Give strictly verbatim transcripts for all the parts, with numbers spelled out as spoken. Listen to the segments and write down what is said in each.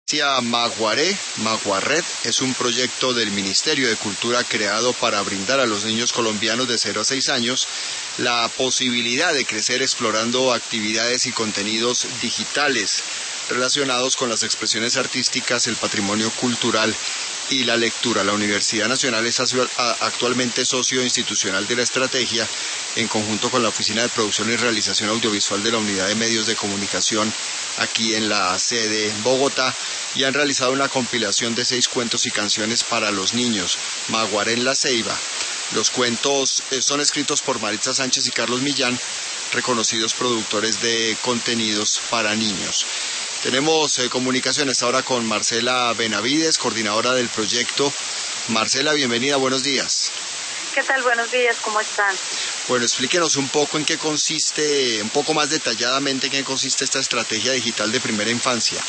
Maguaré, Maguarret, es un proyecto del Ministerio de Cultura creado para brindar a los niños colombianos de cero a seis años la posibilidad de crecer explorando actividades y contenidos digitales relacionados con las expresiones artísticas, el patrimonio cultural y la lectura. La Universidad Nacional es actualmente socio institucional de la estrategia en conjunto con la Oficina de Producción y Realización Audiovisual de la Unidad de Medios de Comunicación aquí en la sede en Bogotá, y han realizado una compilación de seis cuentos y canciones para los niños, Maguaré en la Ceiba. Los cuentos son escritos por Maritza Sánchez y Carlos Millán, reconocidos productores de contenidos para niños. Tenemos eh, comunicaciones ahora con Marcela Benavides, coordinadora del proyecto. Marcela, bienvenida, buenos días. ¿Qué tal? Buenos días, ¿cómo están? Bueno, explíquenos un poco en qué consiste, un poco más detalladamente en qué consiste esta estrategia digital de primera infancia.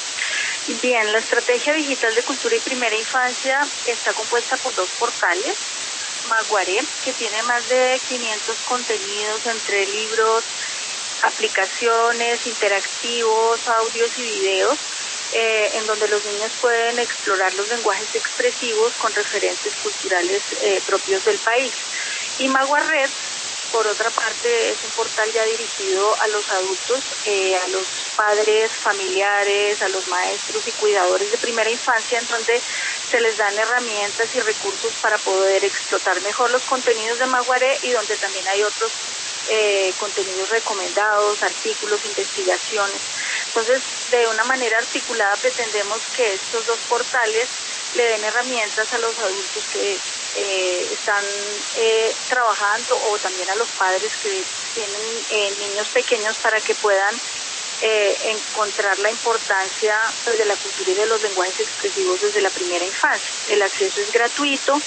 Bien, la estrategia digital de cultura y primera infancia está compuesta por dos portales. Maguaré, que tiene más de quinientos contenidos entre libros, aplicaciones, interactivos, audios y videos, eh, en donde los niños pueden explorar los lenguajes expresivos con referentes culturales eh, propios del país. Y Maguarret, por otra parte, es un portal ya dirigido a los adultos, eh, a los padres, familiares, a los maestros y cuidadores de primera infancia, en donde se les dan herramientas y recursos para poder explotar mejor los contenidos de Maguaré, y donde también hay otros eh, contenidos recomendados, artículos, investigaciones. Entonces, de una manera articulada pretendemos que estos dos portales le den herramientas a los adultos que eh, están eh, trabajando, o también a los padres que tienen eh, niños pequeños, para que puedan eh, encontrar la importancia de la cultura y de los lenguajes expresivos desde la primera infancia. El acceso es gratuito,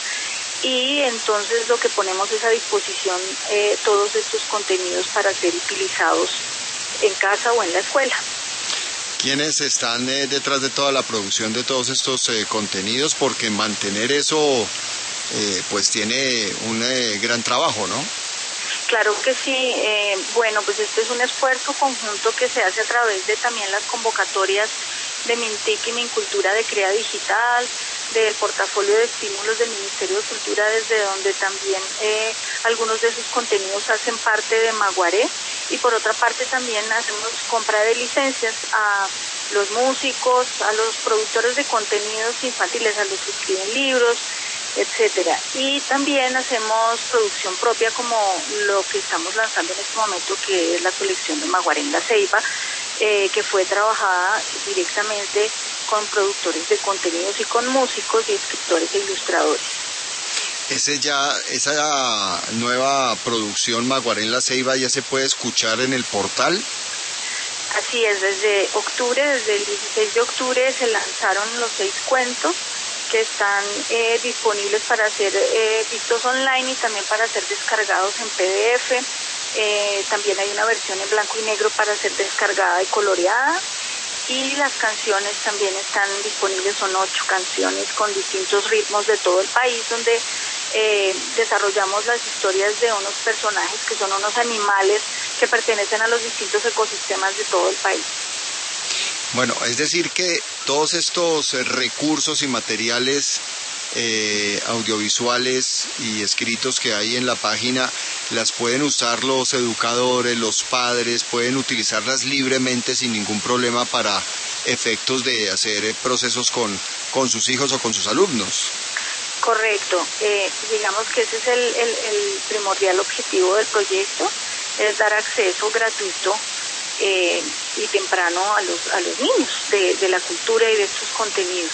y entonces lo que ponemos es a disposición eh, todos estos contenidos para ser utilizados en casa o en la escuela. ¿Quiénes están eh, detrás de toda la producción de todos estos eh, contenidos? Porque mantener eso eh, pues tiene un eh, gran trabajo, ¿no? Claro que sí. Eh, bueno, pues este es un esfuerzo conjunto que se hace a través de también las convocatorias de MINTIC y MINCULTURA de Crea Digital, del portafolio de estímulos del Ministerio de Cultura, desde donde también eh, algunos de esos contenidos hacen parte de Maguaré, y por otra parte también hacemos compra de licencias a los músicos, a los productores de contenidos infantiles, a los que escriben libros, etcétera. Y también hacemos producción propia, como lo que estamos lanzando en este momento, que es la colección de Maguaré en la Ceiba, eh, que fue trabajada directamente con productores de contenidos y con músicos y escritores e ilustradores. Ese ya, esa nueva producción Maguaré en la Ceiba ya se puede escuchar en el portal. Así es, desde octubre, desde el dieciséis de octubre se lanzaron los seis cuentos que están eh, disponibles para ser eh, vistos online y también para ser descargados en P D F. Eh, también hay una versión en blanco y negro para ser descargada y coloreada. Y las canciones también están disponibles, son ocho canciones con distintos ritmos de todo el país, donde eh, desarrollamos las historias de unos personajes que son unos animales que pertenecen a los distintos ecosistemas de todo el país. Bueno, es decir que todos estos recursos y materiales eh, audiovisuales y escritos que hay en la página las pueden usar los educadores, los padres, pueden utilizarlas libremente sin ningún problema para efectos de hacer procesos con, con sus hijos o con sus alumnos. Correcto, eh, digamos que ese es el, el, el primordial objetivo del proyecto, es dar acceso gratuito eh, y temprano a los, a los niños de, de la cultura y de estos contenidos.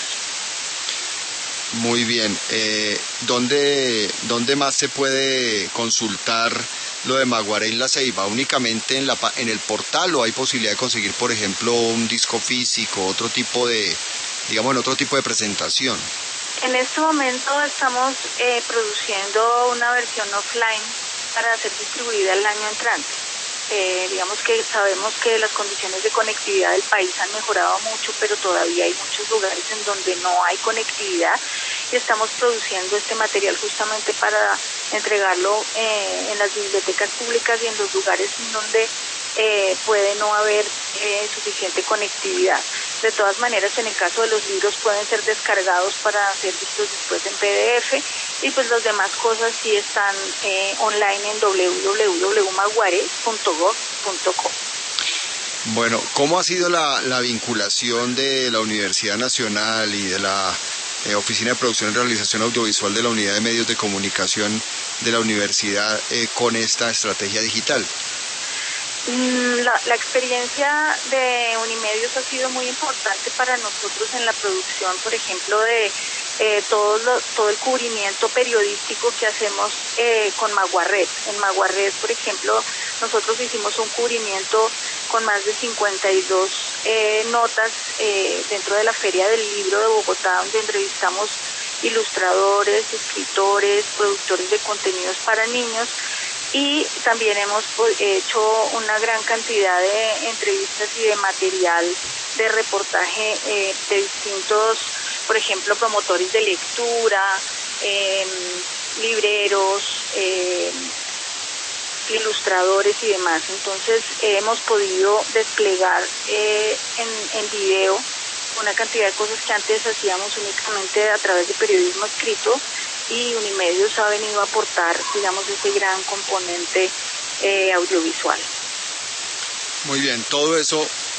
Muy bien. Eh, ¿dónde, ¿Dónde más se puede consultar lo de Maguaré en la Ceiba? ¿Únicamente en, la, en el portal, o hay posibilidad de conseguir, por ejemplo, un disco físico, otro tipo de, digamos, en otro tipo de presentación? En este momento estamos eh, produciendo una versión offline para ser distribuida el año entrante. Eh, digamos que sabemos que las condiciones de conectividad del país han mejorado mucho, pero todavía hay muchos lugares en donde no hay conectividad, y estamos produciendo este material justamente para entregarlo eh, en las bibliotecas públicas y en los lugares en donde eh, puede no haber eh, suficiente conectividad. De todas maneras, en el caso de los libros pueden ser descargados para ser vistos después en P D F, y pues las demás cosas sí están eh, online en w w w punto maguare punto gov punto co. Bueno, ¿cómo ha sido la, la vinculación de la Universidad Nacional y de la eh, Oficina de Producción y Realización Audiovisual de la Unidad de Medios de Comunicación de la Universidad eh, con esta estrategia digital? La, la experiencia de Unimedios ha sido muy importante para nosotros en la producción, por ejemplo, de eh, todo, lo, todo el cubrimiento periodístico que hacemos eh, con Maguarred. En Maguarred, por ejemplo, nosotros hicimos un cubrimiento con más de cincuenta y dos eh, notas eh, dentro de la Feria del Libro de Bogotá, donde entrevistamos ilustradores, escritores, productores de contenidos para niños. Y también hemos hecho una gran cantidad de entrevistas y de material de reportaje eh, de distintos, por ejemplo, promotores de lectura, eh, libreros, eh, ilustradores y demás. Entonces eh, hemos podido desplegar eh, en, en video una cantidad de cosas que antes hacíamos únicamente a través de periodismo escrito, y Unimedios ha venido a aportar, digamos, ese gran componente eh, audiovisual. Muy bien, todo eso